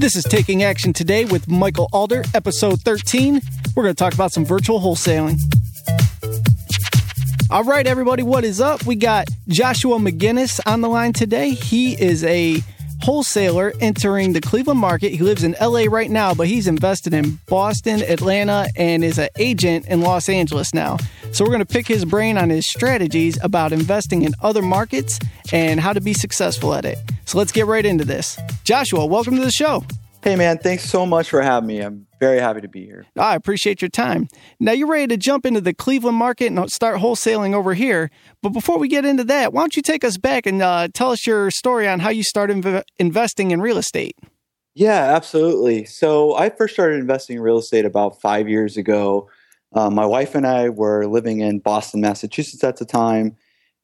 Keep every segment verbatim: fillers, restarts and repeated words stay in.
This is Taking Action Today with Michael Alder, episode thirteen. We're going to talk about some virtual wholesaling. All right, everybody, what is up? We got Joshua McGinnis on the line today. He is a wholesaler entering the Cleveland market. He lives in L A right now, but he's invested in Boston, Atlanta, and is an agent in Los Angeles now. So we're going to pick his brain on his strategies about investing in other markets and how to be successful at it. So let's get right into this. Joshua, welcome to the show. Hey, man, thanks so much for having me. I'm very happy to be here. I appreciate your time. Now, you're ready to jump into the Cleveland market and start wholesaling over here. But before we get into that, why don't you take us back and uh, tell us your story on how you started inv- investing in real estate? Yeah, absolutely. So I first started investing in real estate about five years ago. Uh, my wife and I were living in Boston, Massachusetts at the time.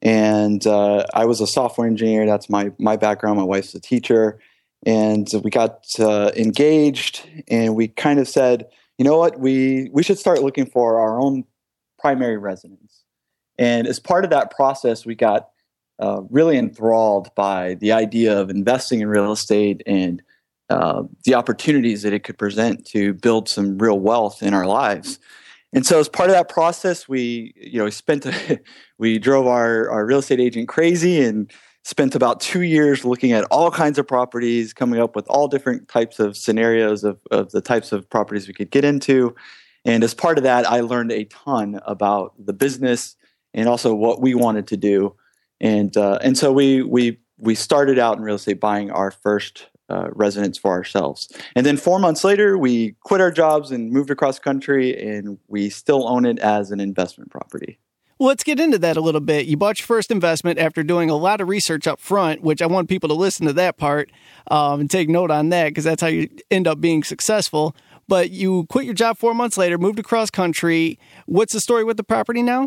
And uh, I was a software engineer. That's my my background. My wife's a teacher. And we got uh, engaged, and we kind of said, you know what, we we should start looking for our own primary residence. And as part of that process, we got uh, really enthralled by the idea of investing in real estate and uh, the opportunities that it could present to build some real wealth in our lives. And so as part of that process, we, you know, spent, a, we drove our, our real estate agent crazy and spent about two years looking at all kinds of properties, coming up with all different types of scenarios of, of the types of properties we could get into. And as part of that, I learned a ton about the business and also what we wanted to do. And uh, and so we we we started out in real estate buying our first uh, residence for ourselves. And then four months later, we quit our jobs and moved across country, and we still own it as an investment property. Well, let's get into that a little bit. You bought your first investment after doing a lot of research up front, which I want people to listen to that part um, and take note on that because that's how you end up being successful. But you quit your job four months later, moved across country. What's the story with the property now?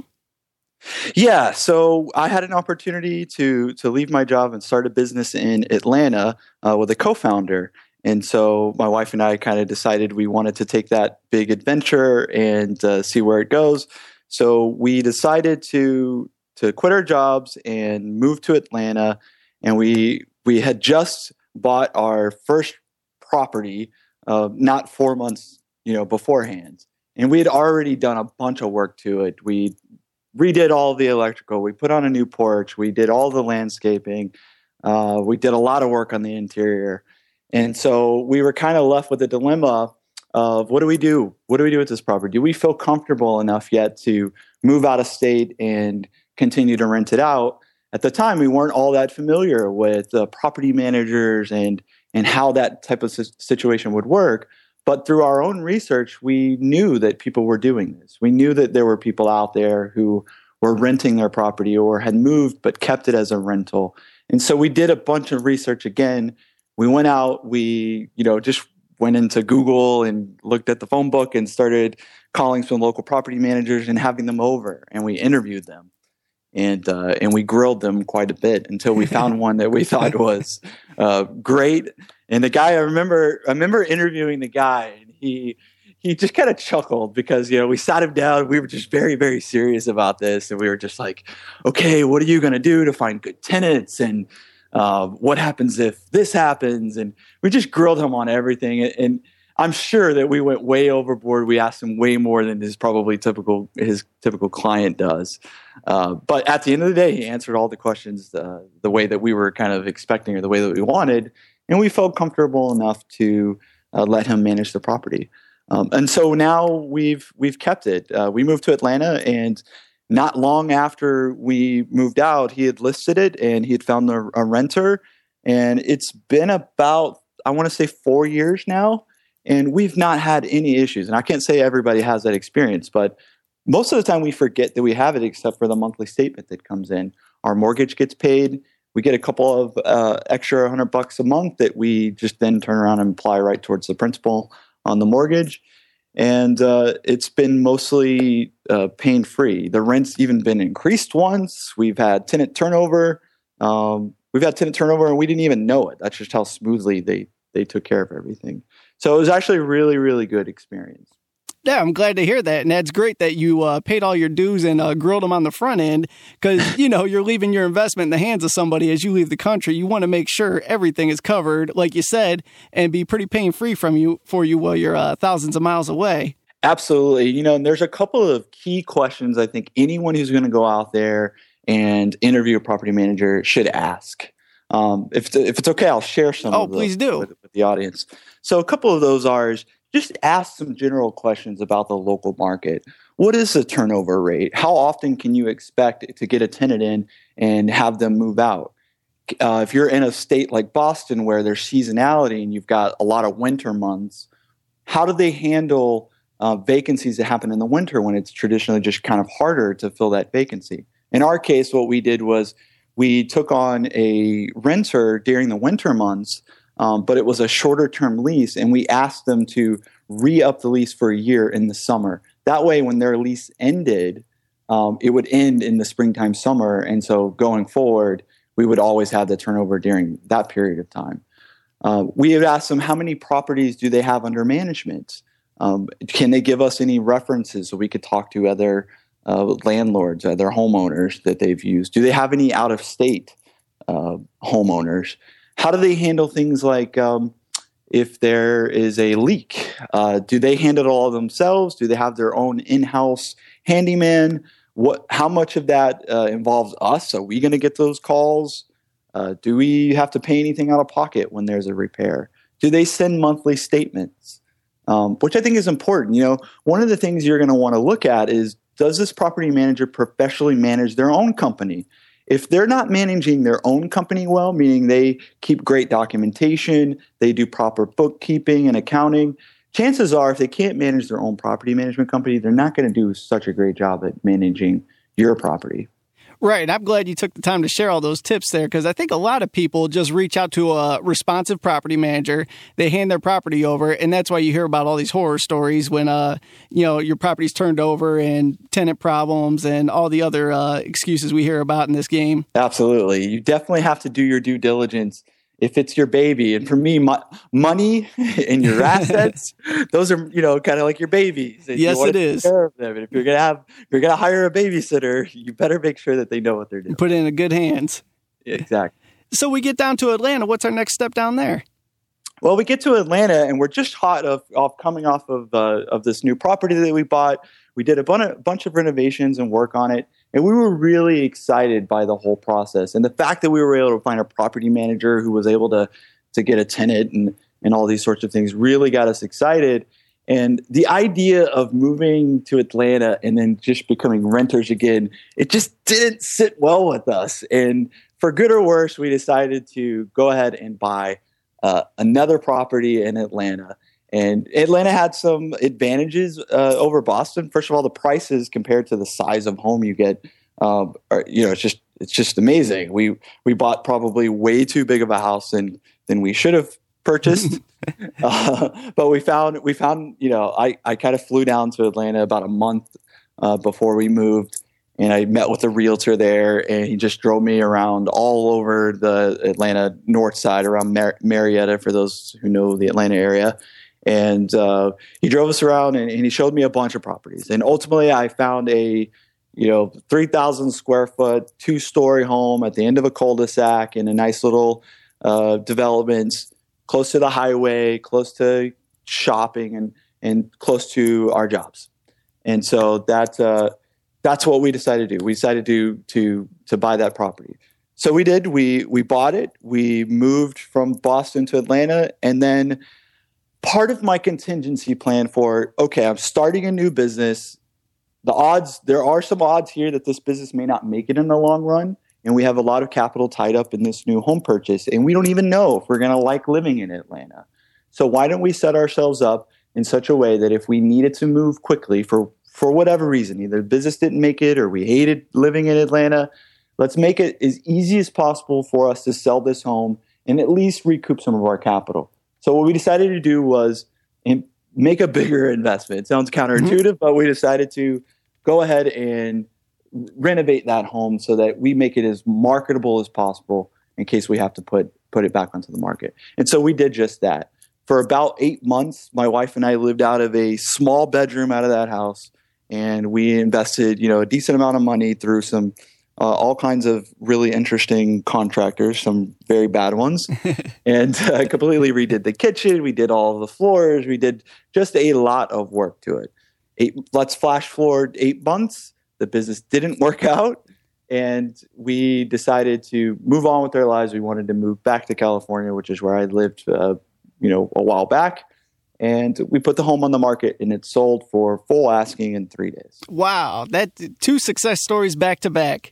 Yeah, so I had an opportunity to to leave my job and start a business in Atlanta uh, with a co-founder. And so my wife and I kind of decided we wanted to take that big adventure and uh, see where it goes. So we decided to to quit our jobs and move to Atlanta. And we we had just bought our first property uh, not four months you know beforehand. And we had already done a bunch of work to it. We redid all the electrical. We put on a new porch. We did all the landscaping. Uh, we did a lot of work on the interior. And so we were kind of left with a dilemma of what do we do? What do we do with this property? Do we feel comfortable enough yet to move out of state and continue to rent it out? At the time, we weren't all that familiar with uh, property managers and and how that type of situation would work. But through our own research, we knew that people were doing this. We knew that there were people out there who were renting their property or had moved but kept it as a rental. And so we did a bunch of research again. We went out, we, you know, just went into Google and looked at the phone book and started calling some local property managers and having them over. And we interviewed them. And uh, and we grilled them quite a bit until we found one that we thought was uh, great. And the guy, I remember, I remember interviewing the guy, and he he just kind of chuckled because you know we sat him down. We were just very, very serious about this, and we were just like, okay, what are you going to do to find good tenants, and uh, what happens if this happens? And we just grilled him on everything, and I'm sure that we went way overboard. We asked him way more than his probably typical his typical client does. Uh, but at the end of the day, he answered all the questions uh, the way that we were kind of expecting or the way that we wanted. And we felt comfortable enough to uh, let him manage the property. Um, and so now we've we've kept it. Uh, we moved to Atlanta, and not long after we moved out, he had listed it and he had found a, a renter. And it's been about, I want to say, four years now. And we've not had any issues. And I can't say everybody has that experience, but most of the time we forget that we have it except for the monthly statement that comes in. Our mortgage gets paid. We get a couple of uh, extra hundred bucks a month that we just then turn around and apply right towards the principal on the mortgage. And uh, it's been mostly uh, pain-free. The rent's even been increased once. We've had tenant turnover. Um, we've had tenant turnover and we didn't even know it. That's just how smoothly they they took care of everything. So it was actually a really, really good experience. Yeah, I'm glad to hear that. And that's great that you uh, paid all your dues and uh, grilled them on the front end because, you know, you're leaving your investment in the hands of somebody as you leave the country. You want to make sure everything is covered, like you said, and be pretty pain-free from you for you while you're uh, thousands of miles away. Absolutely. You know, and there's a couple of key questions I think anyone who's going to go out there and interview a property manager should ask. Um, if, if it's okay, I'll share some oh, of those please do. With, with the audience. So a couple of those are is just ask some general questions about the local market. What is the turnover rate? How often can you expect to get a tenant in and have them move out? Uh, if you're in a state like Boston where there's seasonality and you've got a lot of winter months, how do they handle uh, vacancies that happen in the winter when it's traditionally just kind of harder to fill that vacancy? In our case, what we did was we took on a renter during the winter months, um, but it was a shorter term lease, and we asked them to re-up the lease for a year in the summer. That way, when their lease ended, um, it would end in the springtime, summer, and so going forward, we would always have the turnover during that period of time. Uh, we had asked them how many properties do they have under management? Um, can they give us any references so we could talk to other uh, landlords, other homeowners that they've used? Do they have any out-of-state uh, homeowners? How do they handle things like um, if there is a leak? Uh, do they handle it all themselves? Do they have their own in-house handyman? What? How much of that uh, involves us? Are we going to get those calls? Uh, do we have to pay anything out of pocket when there's a repair? Do they send monthly statements? Um, which I think is important. You know, one of the things you're going to want to look at is, does this property manager professionally manage their own company? If they're not managing their own company well, meaning they keep great documentation, they do proper bookkeeping and accounting, chances are if they can't manage their own property management company, they're not going to do such a great job at managing your property. Right. I'm glad you took the time to share all those tips there because I think a lot of people just reach out to a responsive property manager. They hand their property over, and that's why you hear about all these horror stories when, uh, you know, your property's turned over and tenant problems and all the other uh, excuses we hear about in this game. Absolutely. You definitely have to do your due diligence if it's your baby. And for me, my, money and your assets, those are, you know, kind of like your babies. And yes, you want it to is. Take care of them. And if you're going to have, if you're going to hire a babysitter, you better make sure that they know what they're doing. Put it in good hands. Exactly. So we get down to Atlanta. What's our next step down there? Well, we get to Atlanta and we're just hot of, off coming off of, uh, of this new property that we bought. We did a bunch of, bunch of renovations and work on it. And we were really excited by the whole process. And the fact that we were able to find a property manager who was able to, to get a tenant and, and all these sorts of things really got us excited. And the idea of moving to Atlanta and then just becoming renters again, it just didn't sit well with us. And for good or worse, we decided to go ahead and buy uh, another property in Atlanta. And Atlanta had some advantages uh, over Boston. First of all, the prices compared to the size of home you get, um, are, you know, it's just it's just amazing. We we bought probably way too big of a house than than we should have purchased. uh, but we found we found you know I I kind of flew down to Atlanta about a month uh, before we moved, and I met with a realtor there, and he just drove me around all over the Atlanta north side around Mar- Marietta for those who know the Atlanta area. And uh, he drove us around and, and he showed me a bunch of properties. And ultimately, I found a, you know, three thousand square foot, two story home at the end of a cul-de-sac in a nice little uh, development, close to the highway, close to shopping, and and close to our jobs. And so that uh, that's what we decided to do. We decided to to to buy that property. So we did. We we bought it. We moved from Boston to Atlanta, and then part of my contingency plan for, okay, I'm starting a new business. The odds, there are some odds here that this business may not make it in the long run. And we have a lot of capital tied up in this new home purchase. And we don't even know if we're going to like living in Atlanta. So why don't we set ourselves up in such a way that if we needed to move quickly for, for whatever reason, either the business didn't make it or we hated living in Atlanta, let's make it as easy as possible for us to sell this home and at least recoup some of our capital. So what we decided to do was make a bigger investment. It sounds counterintuitive, mm-hmm. but we decided to go ahead and renovate that home so that we make it as marketable as possible in case we have to put put it back onto the market. And so we did just that. for about eight months, my wife and I lived out of a small bedroom out of that house. And we invested, you know, a decent amount of money through some uh, all kinds of really interesting contractors, some very bad ones, and uh, completely redid the kitchen. We did all the floors. We did just a lot of work to it. Eight, let's flash forward eight months. The business didn't work out, and we decided to move on with our lives. We wanted to move back to California, which is where I lived, uh, you know, a while back. And we put the home on the market, and it sold for full asking in three days. Wow. That two success stories back to back.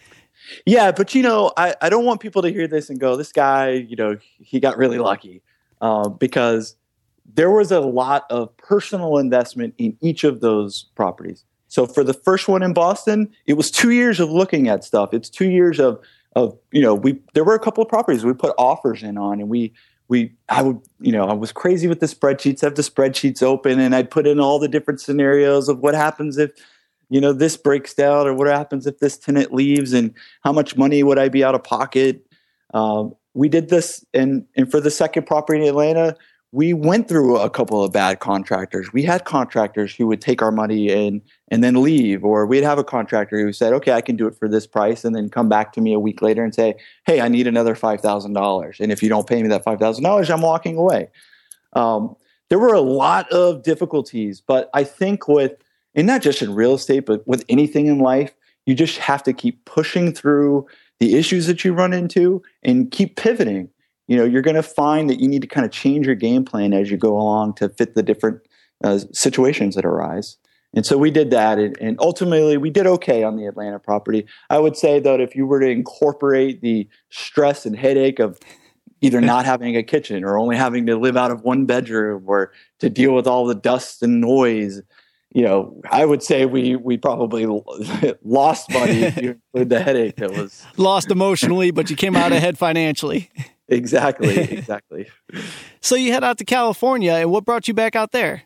Yeah, but, you know, I, I don't want people to hear this and go, this guy, you know, he got really lucky, uh, because there was a lot of personal investment in each of those properties. So for the first one in Boston, it was two years of looking at stuff. It's two years of, of you know, we there were a couple of properties we put offers in on, and we We, I would, you know, I was crazy with the spreadsheets. I have the spreadsheets open, and I'd put in all the different scenarios of what happens if, you know, this breaks down, or what happens if this tenant leaves, and how much money would I be out of pocket. Um, we did this, and and for the second property in Atlanta, we went through a couple of bad contractors. We had contractors who would take our money and and then leave, or we'd have a contractor who said, okay, I can do it for this price, and then come back to me a week later and say, hey, I need another five thousand dollars. And if you don't pay me that five thousand dollars, I'm walking away. Um, there were a lot of difficulties, but I think with, and not just in real estate, but with anything in life, you just have to keep pushing through the issues that you run into and keep pivoting. You know, you're going to find that you need to kind of change your game plan as you go along to fit the different uh, situations that arise. And so we did that, and, and ultimately we did okay on the Atlanta property. I would say that if you were to incorporate the stress and headache of either not having a kitchen, or only having to live out of one bedroom, or to deal with all the dust and noise, you know, I would say we we probably lost money if you include the headache that was lost emotionally, but you came out ahead financially. Exactly, exactly. So you head out to California, and what brought you back out there?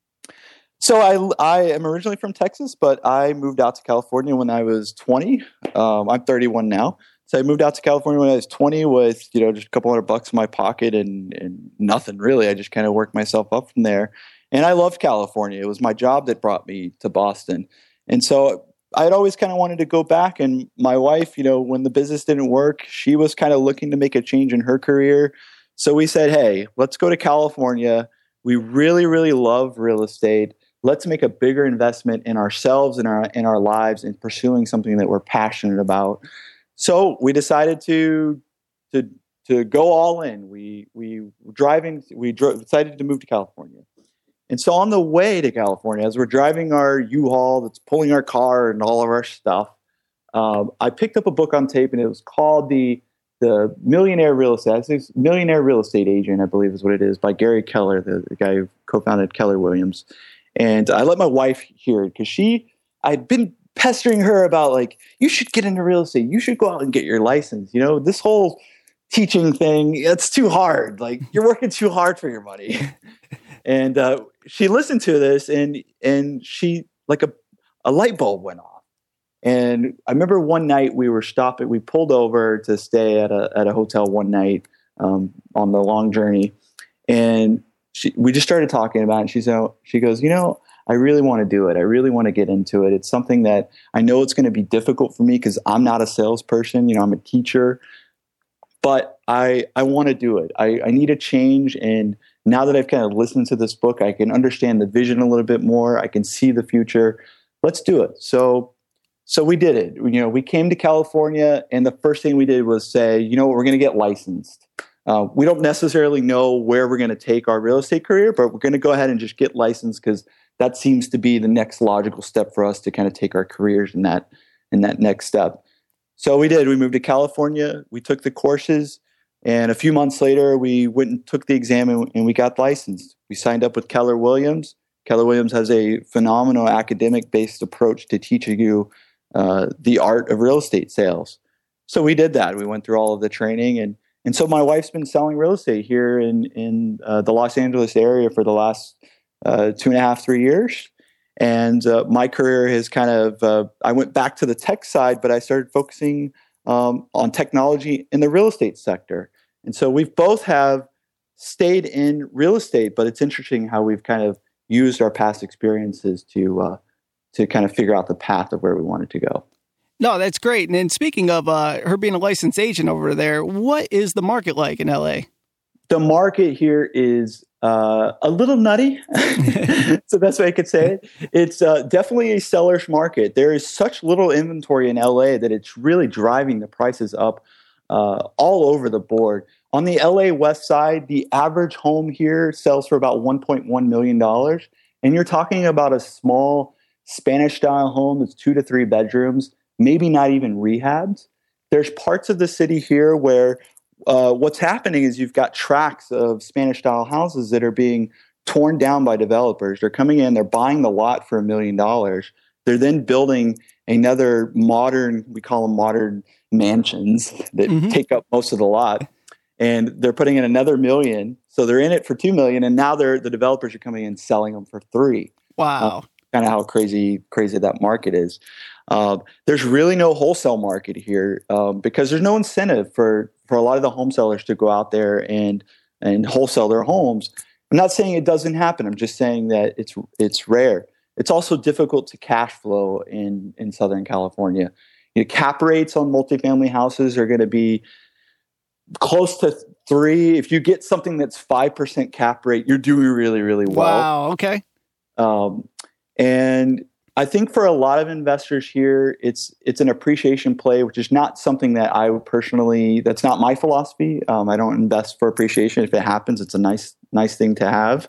So I, I am originally from Texas, but I moved out to California when I was twenty. Um, I'm thirty-one now. So I moved out to California when I was twenty with, you know, just a couple hundred bucks in my pocket and, and nothing really. I just kind of worked myself up from there. And I loved California. It was my job that brought me to Boston. And so I'd always kind of wanted to go back. And my wife, you know, when the business didn't work, she was kind of looking to make a change in her career. So we said, hey, let's go to California. We really, really love real estate. Let's make a bigger investment in ourselves and our in our lives and pursuing something that we're passionate about. So we decided to to to go all in. We we driving we drove, decided to move to California. And so on the way to California, as we're driving our U-Haul that's pulling our car and all of our stuff, um, I picked up a book on tape, and it was called the the Millionaire Real Estate. I think it's Millionaire Real Estate Agent, I believe is what it is, by Gary Keller, the, the guy who co-founded Keller Williams. And I let my wife hear it because she, I'd been pestering her about, like, you should get into real estate. You should go out and get your license. You know, this whole teaching thing, it's too hard. Like, you're working too hard for your money. And uh, she listened to this, and and she, like a, a light bulb went off. And I remember one night we were stopping, we pulled over to stay at a at a hotel one night um, on the long journey. And she, we just started talking about it. And she said, she goes, you know, I really want to do it. I really want to get into it. It's something that I know it's going to be difficult for me because I'm not a salesperson. You know, I'm a teacher, but I I want to do it. I, I need a change. And now that I've kind of listened to this book, I can understand the vision a little bit more. I can see the future. Let's do it. So, so we did it. You know, we came to California, and the first thing we did was say, you know what, we're going to get licensed. Uh, we don't necessarily know where we're going to take our real estate career, but we're going to go ahead and just get licensed because that seems to be the next logical step for us to kind of take our careers in that in that next step. So we did. We moved to California. We took the courses. And a few months later, we went and took the exam, and, and we got licensed. We signed up with Keller Williams. Keller Williams has a phenomenal academic-based approach to teaching you uh, the art of real estate sales. So we did that. We went through all of the training. And, and so my wife's been selling real estate here in, in uh, the Los Angeles area for the last uh, two and a half, three years. And uh, my career has kind of, uh, I went back to the tech side, but I started focusing um, on technology in the real estate sector. And so we've both have stayed in real estate, but it's interesting how we've kind of used our past experiences to uh, to kind of figure out the path of where we wanted to go. No, that's great. And then speaking of uh, her being a licensed agent over there, what is the market like in L A? The market here is uh, a little nutty. It's the best way I could say it. It's uh, definitely a seller's market. There is such little inventory in L A that it's really driving the prices up uh, all over the board. On the L A West Side, the average home here sells for about one point one million dollars. And you're talking about a small Spanish-style home that's two to three bedrooms, maybe not even rehabs. There's parts of the city here where uh, what's happening is you've got tracts of Spanish-style houses that are being torn down by developers. They're coming in, they're buying the lot for a million dollars. They're then building another modern, we call them modern mansions that mm-hmm. take up most of the lot. And they're putting in another million. So they're in it for two million. And now they're the developers are coming in selling them for three. Wow. Uh, kind of how crazy, crazy that market is. Uh, there's really no wholesale market here um, because there's no incentive for, for a lot of the home sellers to go out there and and wholesale their homes. I'm not saying it doesn't happen. I'm just saying that it's it's rare. It's also difficult to cash flow in, in Southern California. You know, cap rates on multifamily houses are going to be close to three. If you get something that's five percent cap rate, you're doing really, really well. Wow. Okay. Um, and I think for a lot of investors here, it's it's an appreciation play, which is not something that I would personally, that's not my philosophy. Um, I don't invest for appreciation. If it happens, it's a nice, nice thing to have.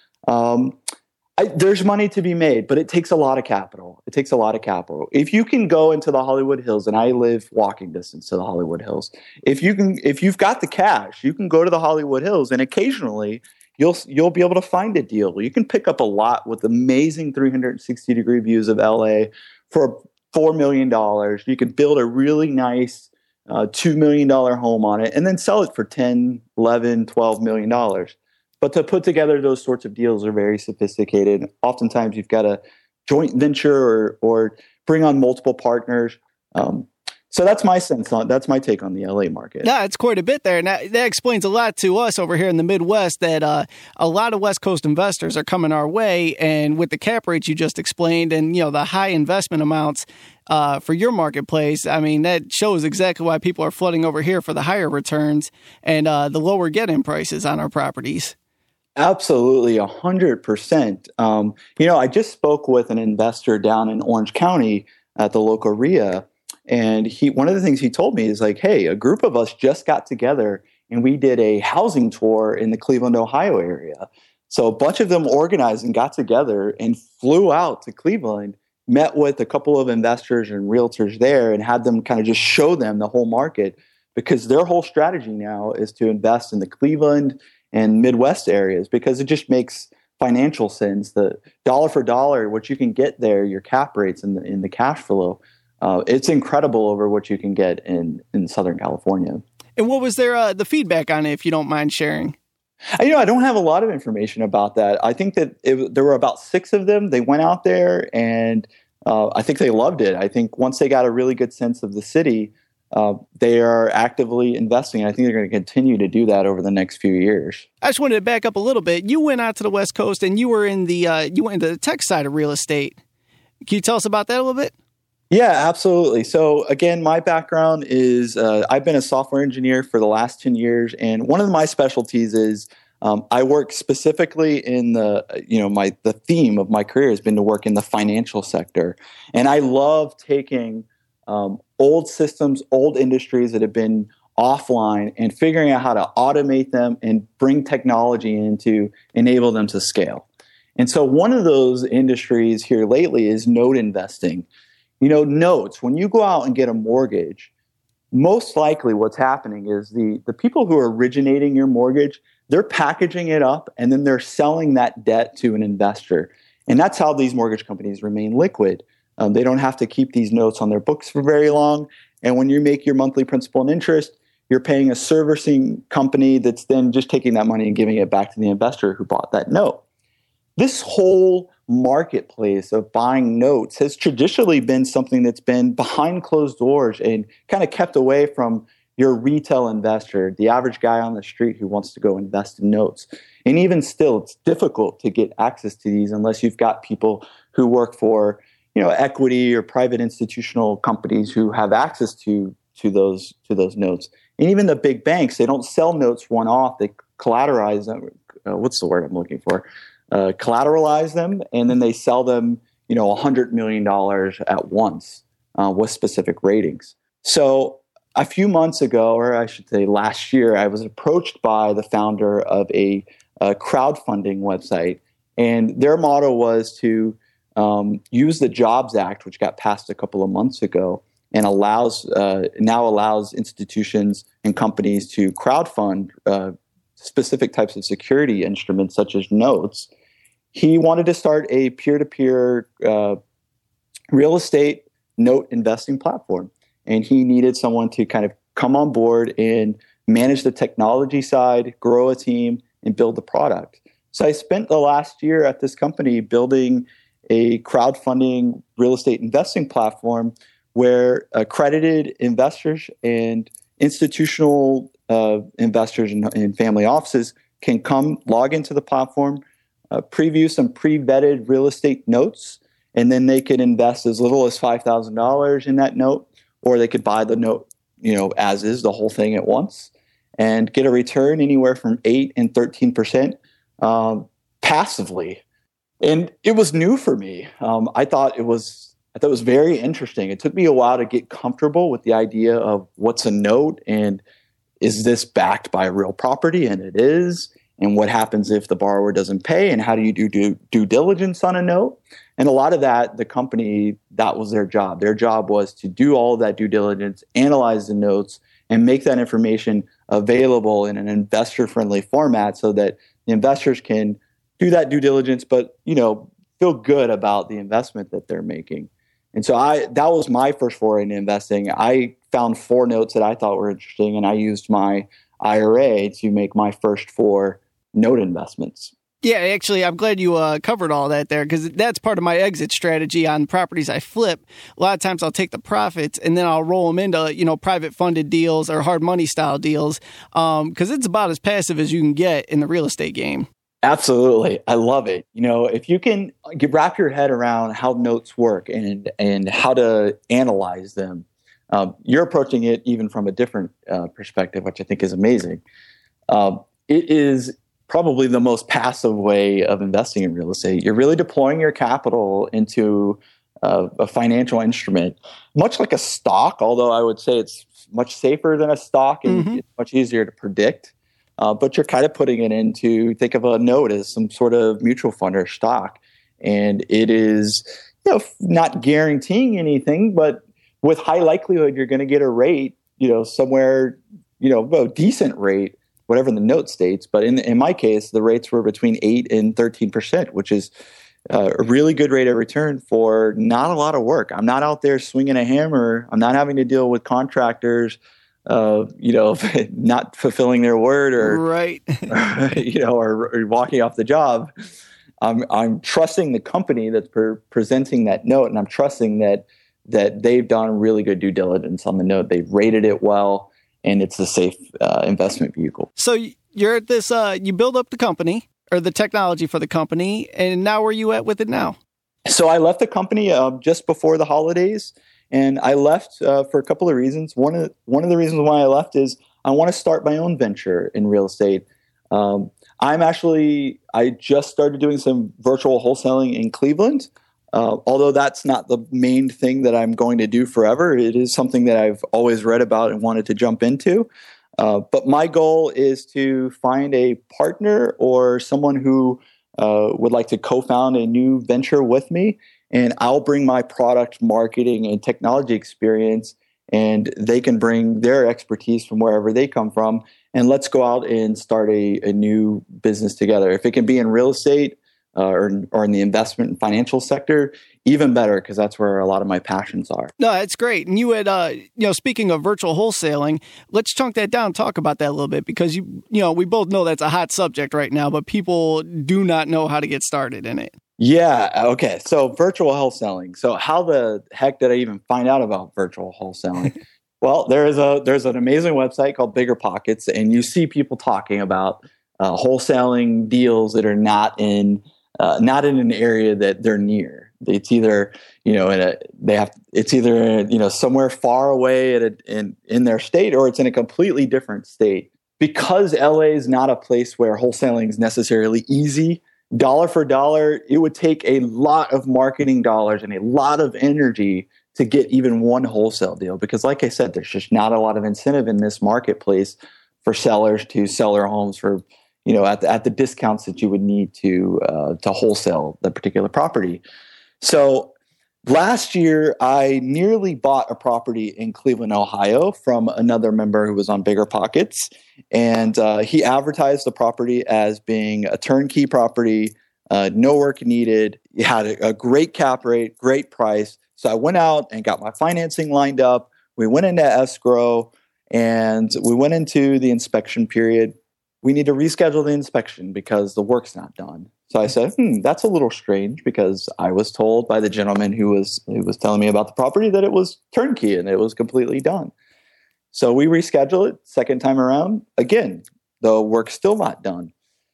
Um, I, there's money to be made, but it takes a lot of capital. It takes a lot of capital. If you can go into the Hollywood Hills, and I live walking distance to the Hollywood Hills, if you can, if you've got the cash, you can go to the Hollywood Hills, and occasionally you'll you'll be able to find a deal. You can pick up a lot with amazing three hundred sixty degree views of L A for four million dollars. You can build a really nice uh, two million dollar home on it, and then sell it for ten, eleven, twelve million dollars. But to put together those sorts of deals are very sophisticated. Oftentimes, you've got a joint venture or or bring on multiple partners. Um, so that's my sense on that's my take on the L A market. Yeah, it's quite a bit there. And that, that explains a lot to us over here in the Midwest that uh, a lot of West Coast investors are coming our way. And with the cap rates you just explained and, you know, the high investment amounts uh, for your marketplace, I mean, that shows exactly why people are flooding over here for the higher returns and uh, the lower get-in prices on our properties. Absolutely, a hundred percent. Um, you know, I just spoke with an investor down in Orange County at the local R I A, and he one of the things he told me is like, hey, a group of us just got together and we did a housing tour in the Cleveland, Ohio area. So a bunch of them organized and got together and flew out to Cleveland, met with a couple of investors and realtors there, and had them kind of just show them the whole market because their whole strategy now is to invest in the Cleveland and Midwest areas because it just makes financial sense. The dollar for dollar, what you can get there, your cap rates and the, in the cash flow, uh, it's incredible over what you can get in, in Southern California. And what was their uh, the feedback on it, if you don't mind sharing? You know, I don't have a lot of information about that. I think that it, there were about six of them. They went out there and uh, I think they loved it. I think once they got a really good sense of the city, Uh, they are actively investing. I think they're going to continue to do that over the next few years. I just wanted to back up a little bit. You went out to the West Coast and you were in the uh, you went into the tech side of real estate. Can you tell us about that a little bit? Yeah, absolutely. So again, my background is uh, I've been a software engineer for the last ten years, and one of my specialties is um, I work specifically in the you know my the theme of my career has been to work in the financial sector, and I love taking Um, old systems, old industries that have been offline and figuring out how to automate them and bring technology in to enable them to scale. And so one of those industries here lately is note investing. You know, notes, when you go out and get a mortgage, most likely what's happening is the, the people who are originating your mortgage, they're packaging it up and then they're selling that debt to an investor. And that's how these mortgage companies remain liquid. Um, they don't have to keep these notes on their books for very long. And when you make your monthly principal and interest, you're paying a servicing company that's then just taking that money and giving it back to the investor who bought that note. This whole marketplace of buying notes has traditionally been something that's been behind closed doors and kind of kept away from you're a retail investor, the average guy on the street who wants to go invest in notes. And even still, it's difficult to get access to these unless you've got people who work for, you know, equity or private institutional companies who have access to to those to those notes. And even the big banks, they don't sell notes one off. They collateralize them. Uh, what's the word I'm looking for? Uh, collateralize them, and then they sell them, you know, one hundred million dollars at once uh, with specific ratings. So a few months ago, or I should say last year, I was approached by the founder of a, a crowdfunding website, and their motto was to um, use the Jobs Act, which got passed a couple of months ago, and allows uh, now allows institutions and companies to crowdfund uh, specific types of security instruments, such as notes. He wanted to start a peer-to-peer uh, real estate note investing platform, and he needed someone to kind of come on board and manage the technology side, grow a team, and build the product. So I spent the last year at this company building a crowdfunding real estate investing platform where accredited investors and institutional uh, investors and, and family offices can come log into the platform, uh, preview some pre-vetted real estate notes, and then they can invest as little as five thousand dollars in that note, or they could buy the note, you know, as is, the whole thing at once, and get a return anywhere from eight and thirteen percent um, passively. And it was new for me. Um, I thought it was I thought it was very interesting. It took me a while to get comfortable with the idea of what's a note and is this backed by real property? And it is. And what happens if the borrower doesn't pay? And how do you do due, due diligence on a note? And a lot of that, the company, that was their job. Their job was to do all of that due diligence, analyze the notes, and make that information available in an investor-friendly format so that the investors can do that due diligence, but, you know, feel good about the investment that they're making. And so I that was my first foray into investing. I found four notes that I thought were interesting, and I used my I R A to make my first four note investments. Yeah, actually, I'm glad you uh, covered all that there, because that's part of my exit strategy on properties I flip. A lot of times I'll take the profits and then I'll roll them into, you know, private funded deals or hard money style deals, um, because it's about as passive as you can get in the real estate game. Absolutely. I love it. You know, if you can get, wrap your head around how notes work and and how to analyze them, um, you're approaching it even from a different uh, perspective, which I think is amazing. Um, it is probably the most passive way of investing in real estate. You're really deploying your capital into uh, a financial instrument, much like a stock, although I would say it's much safer than a stock and mm-hmm. it's much easier to predict. Uh, but you're kind of putting it into, think of a note as some sort of mutual fund or stock. And it is, you know, not guaranteeing anything, but with high likelihood, you're going to get a rate, you know, somewhere, you know, a decent rate, whatever the note states. But in in my case, the rates were between eight and thirteen percent, which is uh, a really good rate of return for not a lot of work. I'm not out there swinging a hammer. I'm not having to deal with contractors Uh, you know, not fulfilling their word, or right, you know, or, or walking off the job. I'm I'm trusting the company that's pre- presenting that note, and I'm trusting that that they've done really good due diligence on the note. They've rated it well, and it's a safe uh, investment vehicle. So you're at this. Uh, you build up the company or the technology for the company, and now where are you at with it now? So I left the company uh, just before the holidays. And I left uh, for a couple of reasons. One of one of the reasons why I left is I want to start my own venture in real estate. Um, I'm actually I just started doing some virtual wholesaling in Cleveland. Uh, although that's not the main thing that I'm going to do forever, it is something that I've always read about and wanted to jump into. Uh, but my goal is to find a partner or someone who uh, would like to co-found a new venture with me. And I'll bring my product marketing and technology experience, and they can bring their expertise from wherever they come from. And let's go out and start a, a new business together. If it can be in real estate uh, or, or in the investment and financial sector, even better, because that's where a lot of my passions are. No, that's great. And you had, uh, you know, speaking of virtual wholesaling, let's chunk that down, talk about that a little bit, because, you, you know, we both know that's a hot subject right now, but people do not know how to get started in it. Yeah. Okay. So virtual wholesaling. So how the heck did I even find out about virtual wholesaling? Well, there is a there's an amazing website called Bigger Pockets, and you see people talking about uh, wholesaling deals that are not in uh, not in an area that they're near. It's either you know in a they have it's either you know somewhere far away at a, in in their state, or it's in a completely different state. Because L A is not a place where wholesaling is necessarily easy, dollar for dollar, it would take a lot of marketing dollars and a lot of energy to get even one wholesale deal. Because like I said, there's just not a lot of incentive in this marketplace for sellers to sell their homes for, you know, at the, at the discounts that you would need to uh, to wholesale the particular property. So last year, I nearly bought a property in Cleveland, Ohio from another member who was on Bigger Pockets. And uh, he advertised the property as being a turnkey property, uh, no work needed. It had a, a great cap rate, great price. So I went out and got my financing lined up. We went into escrow and we went into the inspection period. We need to reschedule the inspection because the work's not done. So I said, hmm, that's a little strange because I was told by the gentleman who was who was telling me about the property that it was turnkey and it was completely done. So we rescheduled it second time around. Again, the work's still not done.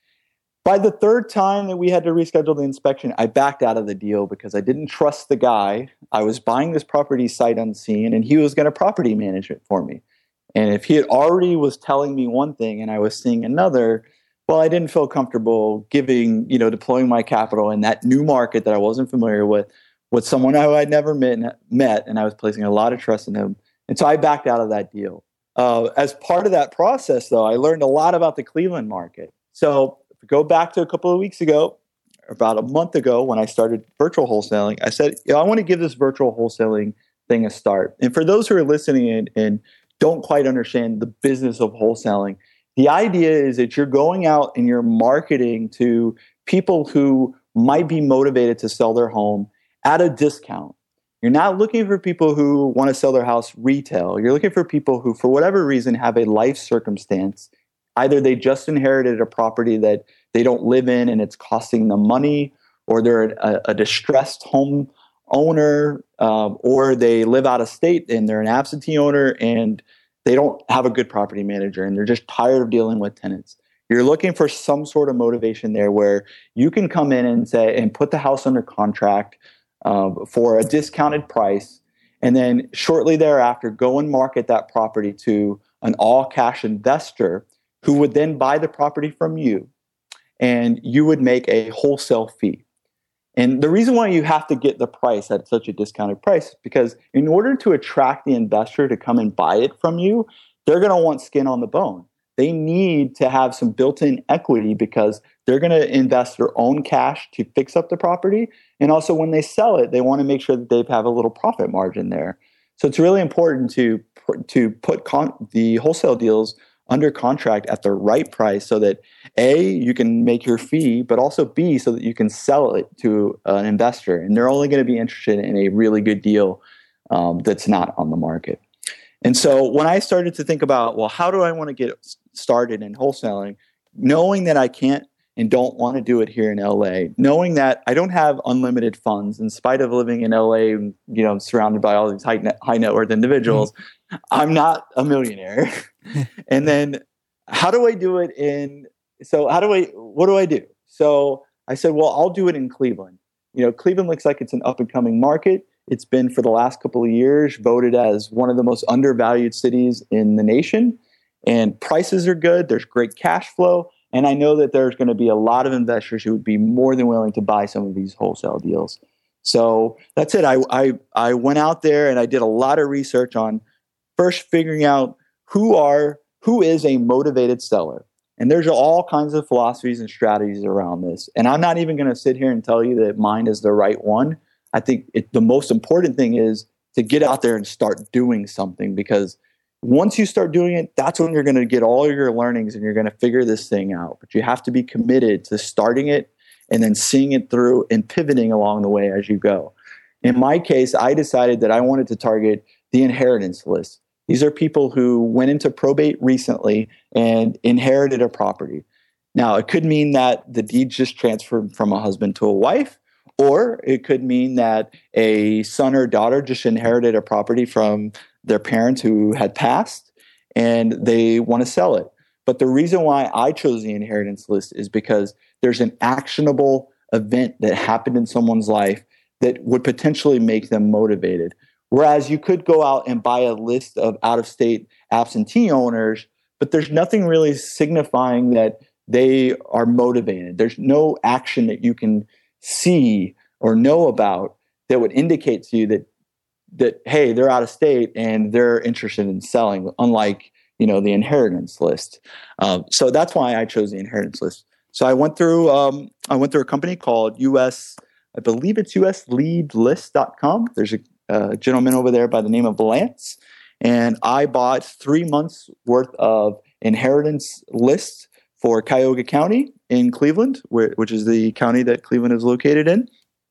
By the third time that we had to reschedule the inspection, I backed out of the deal because I didn't trust the guy. I was buying this property sight unseen, and he was going to property manage it for me. And if he had already was telling me one thing and I was seeing another, well, I didn't feel comfortable giving, you know, deploying my capital in that new market that I wasn't familiar with, with someone who I'd never met, met, and I was placing a lot of trust in him. And so I backed out of that deal. Uh, as part of that process, though, I learned a lot about the Cleveland market. So if we go back to a couple of weeks ago, about a month ago, when I started virtual wholesaling, I said, you know, I want to give this virtual wholesaling thing a start. And for those who are listening and, and don't quite understand the business of wholesaling, the idea is that you're going out and you're marketing to people who might be motivated to sell their home at a discount. You're not looking for people who want to sell their house retail. You're looking for people who, for whatever reason, have a life circumstance. Either they just inherited a property that they don't live in and it's costing them money, or they're a, a distressed home owner, um, or they live out of state and they're an absentee owner and they don't have a good property manager and they're just tired of dealing with tenants. You're looking for some sort of motivation there where you can come in and say and put the house under contract um, for a discounted price, and then shortly thereafter go and market that property to an all-cash investor who would then buy the property from you, and you would make a wholesale fee. And the reason why you have to get the price at such a discounted price is because in order to attract the investor to come and buy it from you, they're going to want skin on the bone. They need to have some built-in equity because they're going to invest their own cash to fix up the property. And also when they sell it, they want to make sure that they have a little profit margin there. So it's really important to, to put con- the wholesale deals under contract at the right price so that A, you can make your fee, but also B, so that you can sell it to an investor. And they're only going to be interested in a really good deal um, that's not on the market. And so when I started to think about, well, how do I want to get started in wholesaling, knowing that I can't and don't want to do it here in L A, knowing that I don't have unlimited funds in spite of living in L A, you know, surrounded by all these high net, high net worth individuals, mm-hmm. I'm not a millionaire. And then how do I do it in, so how do I, what do I do? So I said, well, I'll do it in Cleveland. You know, Cleveland looks like it's an up and coming market. It's been for the last couple of years voted as one of the most undervalued cities in the nation. And prices are good. There's great cash flow. And I know that there's going to be a lot of investors who would be more than willing to buy some of these wholesale deals. So that's it. I, I, I went out there and I did a lot of research on first figuring out who are who is a motivated seller. And there's all kinds of philosophies and strategies around this. And I'm not even going to sit here and tell you that mine is the right one. I think it, the most important thing is to get out there and start doing something, because once you start doing it, that's when you're going to get all your learnings and you're going to figure this thing out. But you have to be committed to starting it and then seeing it through and pivoting along the way as you go. In my case, I decided that I wanted to target the inheritance list. These are people who went into probate recently and inherited a property. Now, it could mean that the deed just transferred from a husband to a wife, or it could mean that a son or daughter just inherited a property from their parents who had passed, and they want to sell it. But the reason why I chose the inheritance list is because there's an actionable event that happened in someone's life that would potentially make them motivated. Whereas you could go out and buy a list of out-of-state absentee owners, but there's nothing really signifying that they are motivated. There's no action that you can see or know about that would indicate to you that, that hey, they're out of state and they're interested in selling, unlike, you know, the inheritance list. Um, so that's why I chose the inheritance list. So I went through um, I went through a company called U S, I believe it's U S lead list dot com. There's a, a gentleman over there by the name of Lance, and I bought three months worth of inheritance lists for Cuyahoga County in Cleveland, where, which is the county that Cleveland is located in.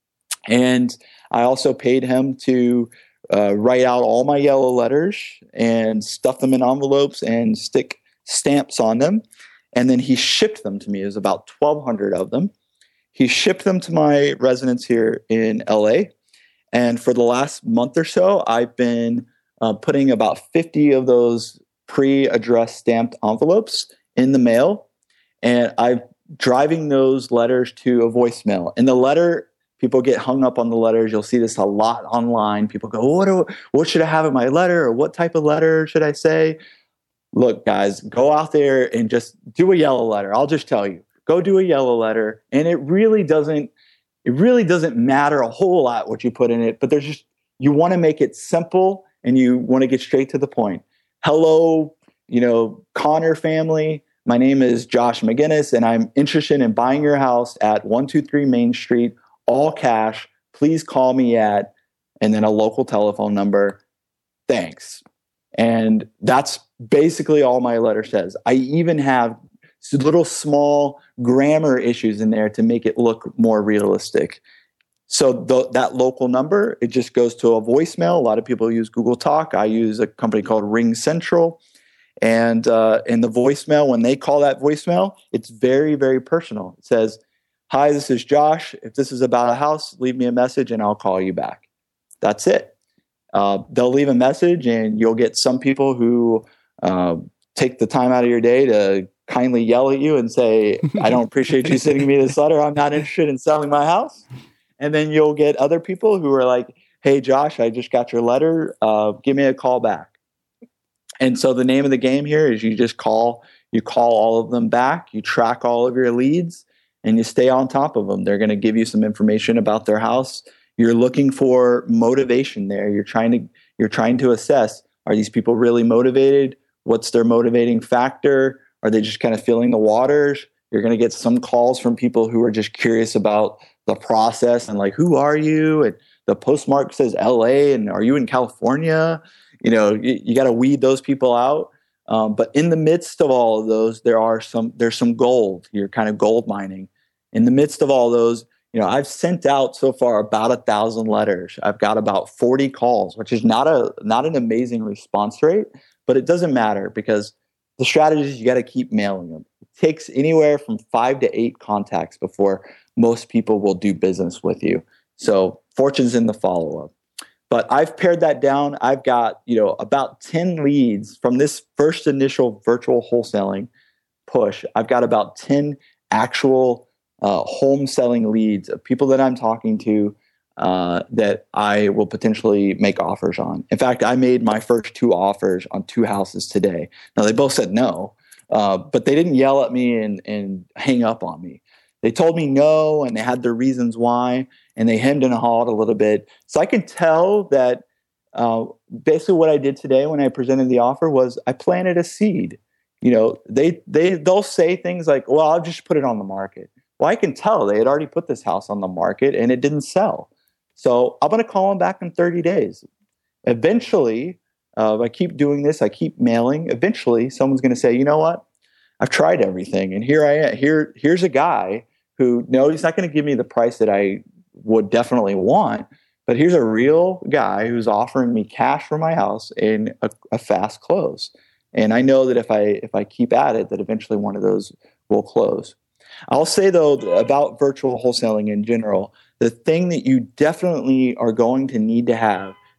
And I also paid him to uh, write out all my yellow letters and stuff them in envelopes and stick stamps on them. And then he shipped them to me. It was about twelve hundred of them. He shipped them to my residence here in L A. And for the last month or so, I've been uh, putting about fifty of those pre-addressed stamped envelopes in the mail. And I'm driving those letters to a voicemail. In the letter, people get hung up on the letters. You'll see this a lot online. People go, what, do, what should I have in my letter? Or what type of letter should I say? Look, guys, go out there and just do a yellow letter. I'll just tell you, go do a yellow letter. And it really doesn't, it really doesn't matter a whole lot what you put in it, but there's just, you want to make it simple and you want to get straight to the point. Hello, you know, Connor family. My name is Josh McGinnis, and I'm interested in buying your house at one two three Main Street, all cash. Please call me at, and then a local telephone number. Thanks. And that's basically all my letter says. I even have little small grammar issues in there to make it look more realistic. So th- that local number, it just goes to a voicemail. A lot of people use Google Talk. I use a company called Ring Central. And uh, in the voicemail, when they call that voicemail, it's very, very personal. It says, hi, this is Josh. If this is about a house, leave me a message and I'll call you back. That's it. Uh, they'll leave a message and you'll get some people who uh, take the time out of your day to kindly yell at you and say, I don't appreciate you sending me this letter. I'm not interested in selling my house. And then you'll get other people who are like, hey, Josh, I just got your letter. Uh, give me a call back. And so the name of the game here is you just call, you call all of them back, you track all of your leads, and you stay on top of them. They're going to give you some information about their house. You're looking for motivation there. You're trying to you're trying to assess, are these people really motivated? What's their motivating factor? Are they just kind of feeling the waters? You're going to get some calls from people who are just curious about the process and like, who are you? And the postmark says L A, and are you in California? You know, you, you got to weed those people out. Um, but in the midst of all of those, there are some there's some gold. You're kind of gold mining. In the midst of all those, you know, I've sent out so far about a thousand letters. I've got about forty calls, which is not a not an amazing response rate, but it doesn't matter because the strategy is you got to keep mailing them. It takes anywhere from five to eight contacts before most people will do business with you. So fortune's in the follow-up. But I've pared that down. I've got, you know, about ten leads from this first initial virtual wholesaling push. I've got about ten actual uh, home selling leads of people that I'm talking to uh, that I will potentially make offers on. In fact, I made my first two offers on two houses today. Now, they both said no, uh, but they didn't yell at me and, and hang up on me. They told me no, and they had their reasons why, and they hemmed and hawed a little bit. So I can tell that uh, basically what I did today when I presented the offer was I planted a seed. You know, they they they'll say things like, "Well, I'll just put it on the market." Well, I can tell they had already put this house on the market and it didn't sell. So I'm going to call them back in thirty days. Eventually, uh, if I keep doing this, I keep mailing. Eventually, someone's going to say, "You know what? I've tried everything, and here I am. Here, here's a guy who, no, he's not going to give me the price that I would definitely want, but here's a real guy who's offering me cash for my house in a, a fast close." And I know that if I if I keep at it, that eventually one of those will close. I'll say, though, about virtual wholesaling in general, the thing that you definitely are going to need to have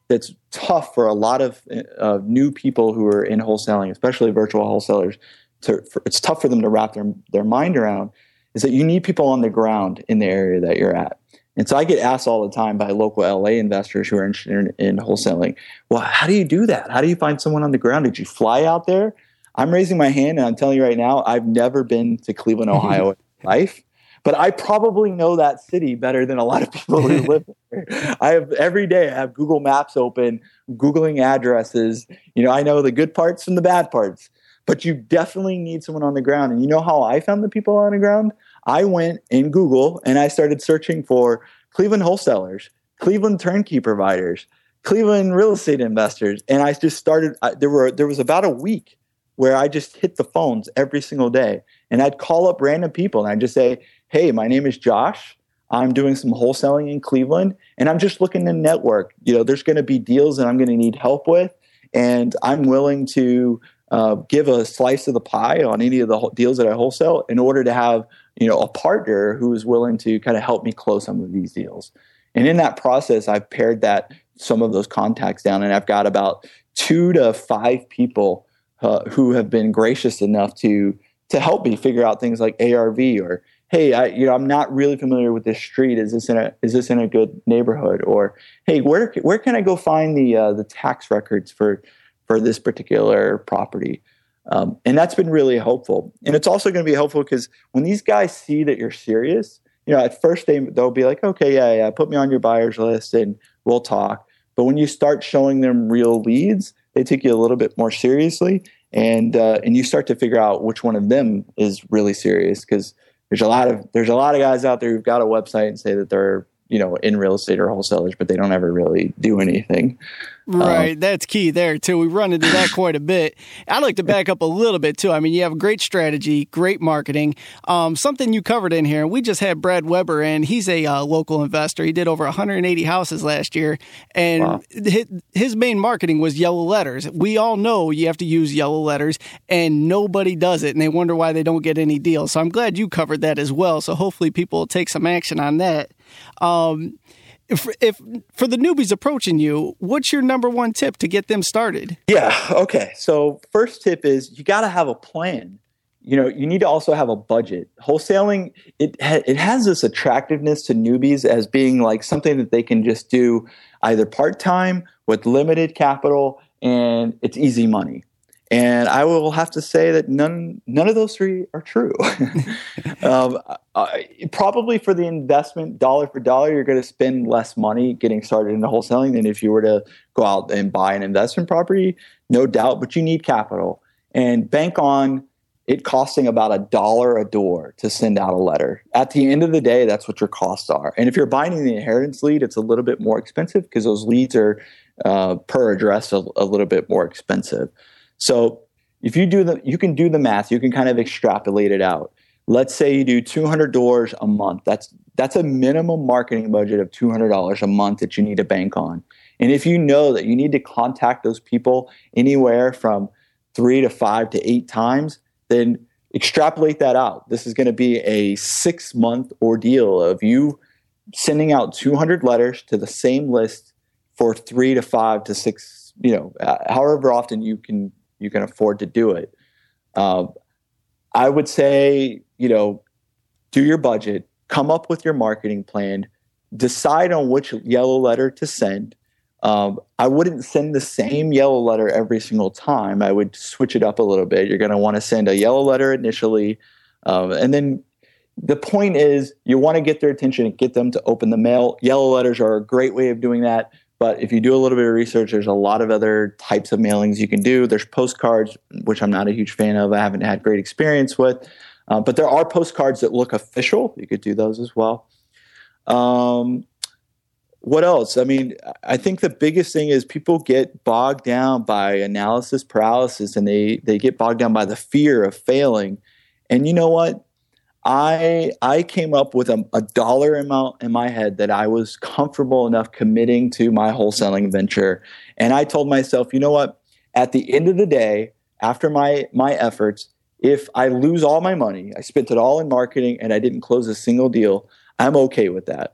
that's tough for a lot of uh, new people who are in wholesaling, especially virtual wholesalers. To, for, it's tough for them to wrap their, their mind around, is that you need people on the ground in the area that you're at. And so I get asked all the time by local L A investors who are interested in, in wholesaling, well, how do you do that? How do you find someone on the ground? Did you fly out there? I'm raising my hand, and I'm telling you right now, I've never been to Cleveland, Ohio in my life. But I probably know that city better than a lot of people who live there. I have every day I have Google Maps open, Googling addresses. You know, I know the good parts from the bad parts. But you definitely need someone on the ground. And you know how I found the people on the ground? I went in Google and I started searching for Cleveland wholesalers, Cleveland turnkey providers, Cleveland real estate investors. And I just started, I, there were there was about a week where I just hit the phones every single day. And I'd call up random people and I'd just say, hey, my name is Josh. I'm doing some wholesaling in Cleveland and I'm just looking to network. You know, there's going to be deals that I'm going to need help with. And I'm willing to uh, give a slice of the pie on any of the deals that I wholesale in order to have, you know, a partner who is willing to kind of help me close some of these deals. And in that process, I've pared that, some of those contacts down, and I've got about two to five people uh, who have been gracious enough to to help me figure out things like A R V, or hey, I, you know, I'm not really familiar with this street. Is this in a is this in a good neighborhood? Or hey, where where can I go find the uh, the tax records for for this particular property? Um, and that's been really helpful. And it's also going to be helpful because when these guys see that you're serious, you know, at first they they'll be like, okay, yeah, yeah, put me on your buyers list and we'll talk. But when you start showing them real leads, they take you a little bit more seriously, and uh, and you start to figure out which one of them is really serious, because there's a lot of there's a lot of guys out there who've got a website and say that they're, you know, in real estate or wholesalers, but they don't ever really do anything. Right. Um, That's key there, too. We run into that quite a bit. I'd like to back up a little bit, too. I mean, you have a great strategy, great marketing. Um, something you covered in here, and we just had Brad Weber in. He's a uh, local investor. He did over one hundred eighty houses last year, and wow. his, his main marketing was yellow letters. We all know you have to use yellow letters, and nobody does it, and they wonder why they don't get any deals. So I'm glad you covered that as well, so hopefully people will take some action on that. Um If, if for the newbies approaching you, what's your number one tip to get them started? Yeah. Okay. So first tip is you got to have a plan. You know, you need to also have a budget. Wholesaling, it ha- it has this attractiveness to newbies as being like something that they can just do either part-time with limited capital, and it's easy money. And I will have to say that none none of those three are true. um, uh, probably for the investment, dollar for dollar, you're going to spend less money getting started into wholesaling than if you were to go out and buy an investment property, no doubt. But you need capital, and bank on it costing about a dollar a door to send out a letter. At the end of the day, that's what your costs are. And if you're buying the inheritance lead, it's a little bit more expensive because those leads are uh, per address a, a little bit more expensive. So if you do the, you can do the math, you can kind of extrapolate it out. Let's say you do two hundred doors a month. That's that's a minimum marketing budget of two hundred dollars a month that you need to bank on. And if you know that you need to contact those people anywhere from three to five to eight times, then extrapolate that out. This is going to be a six month ordeal of you sending out two hundred letters to the same list for three to five to six, you know, uh, however often you can you can afford to do it. Uh, I would say, you know, do your budget, come up with your marketing plan, decide on which yellow letter to send. Um, I wouldn't send the same yellow letter every single time. I would switch it up a little bit. You're going to want to send a yellow letter initially. Um, and then the point is you want to get their attention and get them to open the mail. Yellow letters are a great way of doing that. But if you do a little bit of research, there's a lot of other types of mailings you can do. There's postcards, which I'm not a huge fan of. I haven't had great experience with. Uh, but there are postcards that look official. You could do those as well. Um, what else? I mean, I think the biggest thing is people get bogged down by analysis paralysis, and they they get bogged down by the fear of failing. And you know what? I I came up with a, a dollar amount in my head that I was comfortable enough committing to my wholesaling venture. And I told myself, you know what? At the end of the day, after my my efforts, if I lose all my money, I spent it all in marketing and I didn't close a single deal, I'm okay with that.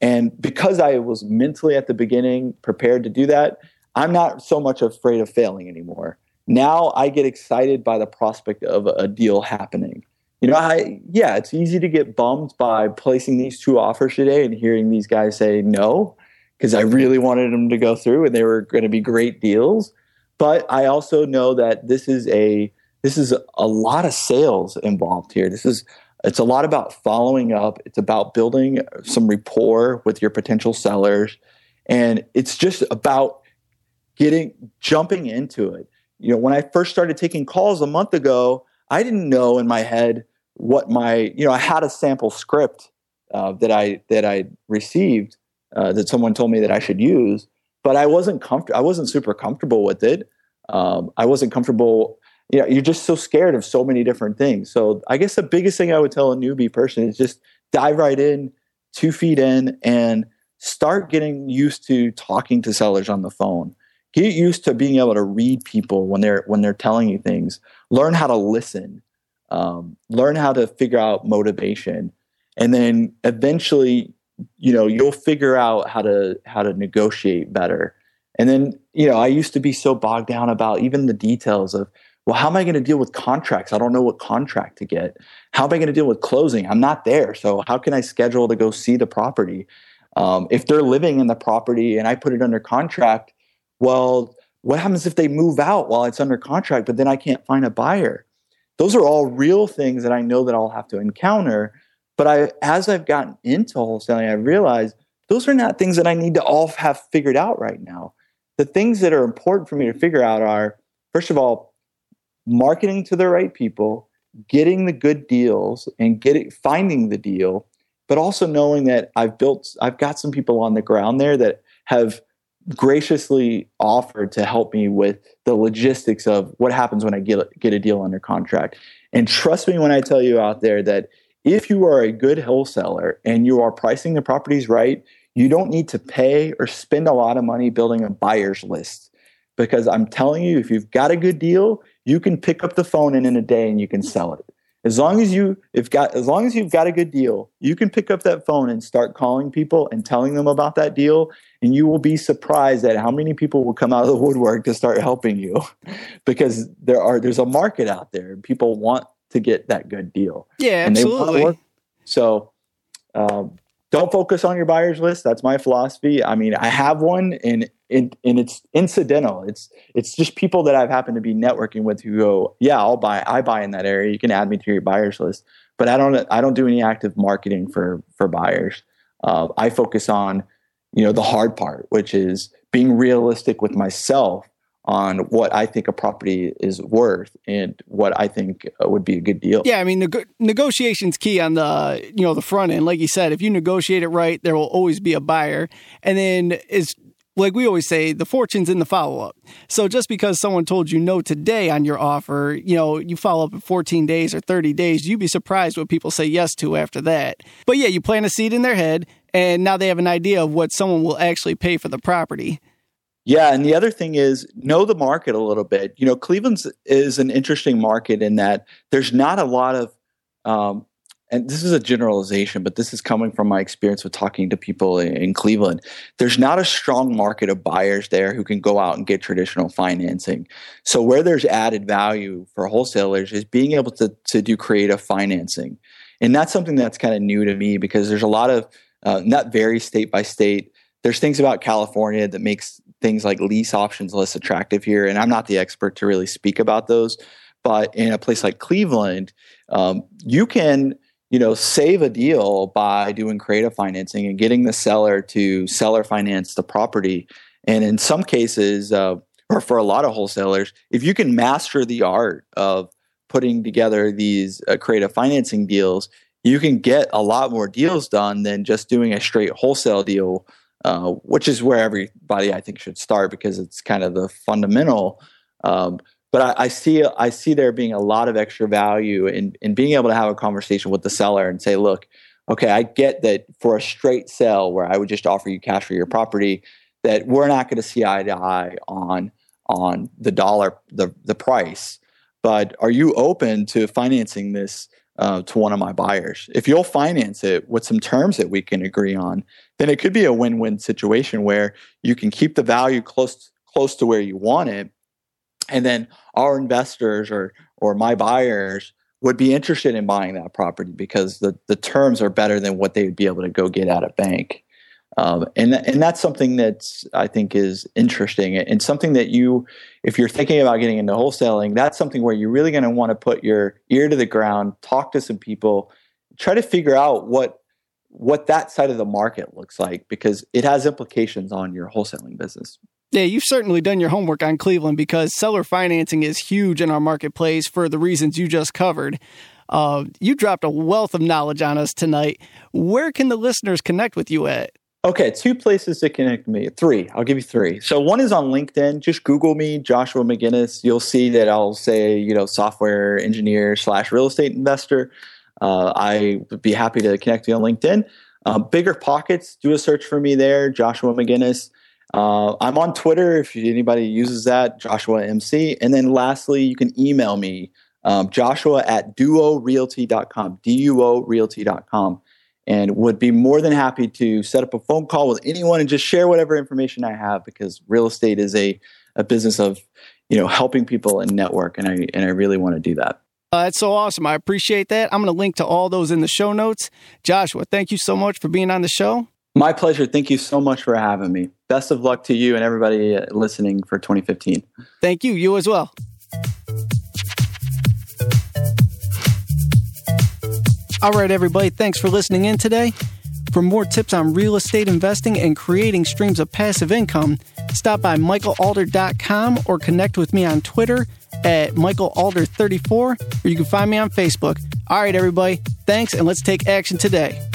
And because I was mentally at the beginning prepared to do that, I'm not so much afraid of failing anymore. Now I get excited by the prospect of a deal happening. You know, I, yeah, it's easy to get bummed by placing these two offers today and hearing these guys say no, because I really wanted them to go through and they were going to be great deals. But I also know that this is a, this is a lot of sales involved here. This is, it's a lot about following up. It's about building some rapport with your potential sellers. And it's just about getting, jumping into it. You know, when I first started taking calls a month ago, I didn't know in my head what my, you know, I had a sample script uh, that I that I received uh, that someone told me that I should use, but I wasn't comfortable. I wasn't super comfortable with it. Um, I wasn't comfortable. You know, you're just so scared of so many different things. So I guess the biggest thing I would tell a newbie person is just dive right in, two feet in, and start getting used to talking to sellers on the phone. Get used to being able to read people when they're when they're telling you things. Learn how to listen. Um, learn how to figure out motivation, and then eventually, you know, you'll figure out how to how to negotiate better. And then, you know, I used to be so bogged down about even the details of, well, how am I going to deal with contracts? I don't know what contract to get. How am I going to deal with closing? I'm not there, so how can I schedule to go see the property? Um, if they're living in the property and I put it under contract, well, what happens if they move out while it's under contract, but then I can't find a buyer? Those are all real things that I know that I'll have to encounter. But I, as I've gotten into wholesaling, I realized those are not things that I need to all have figured out right now. The things that are important for me to figure out are, first of all, marketing to the right people, getting the good deals and getting, finding the deal, but also knowing that I've built, I've got some people on the ground there that have graciously offered to help me with the logistics of what happens when I get, get a deal under contract. And trust me when I tell you out there that if you are a good wholesaler and you are pricing the properties right, you don't need to pay or spend a lot of money building a buyer's list. Because I'm telling you, if you've got a good deal, you can pick up the phone and in a day and you can sell it. As long as you if got as long as you've got a good deal, you can pick up that phone and start calling people and telling them about that deal, and you will be surprised at how many people will come out of the woodwork to start helping you, because there are there's a market out there and people want to get that good deal. Yeah, and absolutely. They want to work. So um, don't focus on your buyer's list. That's my philosophy. I mean, I have one, and and, and it's incidental. It's it's just people that I've happened to be networking with who go, yeah, I'll buy. I buy in that area. You can add me to your buyer's list. But I don't. I don't do any active marketing for for buyers. Uh, I focus on, you know, the hard part, which is being realistic with myself on what I think a property is worth and what I think would be a good deal. Yeah, I mean, neg- negotiation's key on the, you know, the front end. Like you said, if you negotiate it right, there will always be a buyer. And then it's like we always say, the fortune's in the follow-up. So just because someone told you no today on your offer, you know, you follow up in fourteen days or thirty days, you'd be surprised what people say yes to after that. But yeah, you plant a seed in their head, and now they have an idea of what someone will actually pay for the property. Yeah, and the other thing is know the market a little bit. You know, Cleveland is an interesting market in that there's not a lot of, um, and this is a generalization, but this is coming from my experience with talking to people in, in Cleveland. There's not a strong market of buyers there who can go out and get traditional financing. So where there's added value for wholesalers is being able to, to do creative financing. And that's something that's kind of new to me, because there's a lot of, uh, not very state by state. There's things about California that makes things like lease options less attractive here. And I'm not the expert to really speak about those. But in a place like Cleveland, um, you can, you know, save a deal by doing creative financing and getting the seller to seller finance the property. And in some cases, uh, or for a lot of wholesalers, if you can master the art of putting together these uh, creative financing deals, you can get a lot more deals done than just doing a straight wholesale deal. Uh, which is where everybody I think should start, because it's kind of the fundamental. Um, but I, I see I see there being a lot of extra value in in being able to have a conversation with the seller and say, look, okay, I get that for a straight sale where I would just offer you cash for your property, that we're not going to see eye to eye on on the dollar, the the price. But are you open to financing this uh, to one of my buyers. If you'll finance it with some terms that we can agree on, then it could be a win-win situation where you can keep the value close close to where you want it, and then our investors or or my buyers would be interested in buying that property because the the terms are better than what they would be able to go get at a bank. Um, and and that's something that I think is interesting, and something that you, if you're thinking about getting into wholesaling, that's something where you're really going to want to put your ear to the ground, talk to some people, try to figure out what what that side of the market looks like, because it has implications on your wholesaling business. Yeah, you've certainly done your homework on Cleveland, because seller financing is huge in our marketplace for the reasons you just covered. Uh, you dropped a wealth of knowledge on us tonight. Where can the listeners connect with you at? Okay, two places to connect me. Three. I'll give you three. So one is on LinkedIn. Just Google me, Joshua McGinnis. You'll see that I'll say, you know, software engineer slash real estate investor. Uh, I would be happy to connect you on LinkedIn. Uh, Bigger Pockets, do a search for me there, Joshua McGinnis. Uh, I'm on Twitter if anybody uses that, Joshua M C. And then lastly, you can email me, um, Joshua at duo realty dot com, D U O realty dot com. And would be more than happy to set up a phone call with anyone and just share whatever information I have, because real estate is a, a business of, you know, helping people and network. And I, and I really want to do that. Uh, that's so awesome. I appreciate that. I'm going to link to all those in the show notes. Joshua, thank you so much for being on the show. My pleasure. Thank you so much for having me. Best of luck to you and everybody listening for twenty fifteen. Thank you. You as well. All right, everybody, thanks for listening in today. For more tips on real estate investing and creating streams of passive income, stop by michael alder dot com or connect with me on Twitter at michael alder thirty-four, or you can find me on Facebook. All right, everybody, thanks, and let's take action today.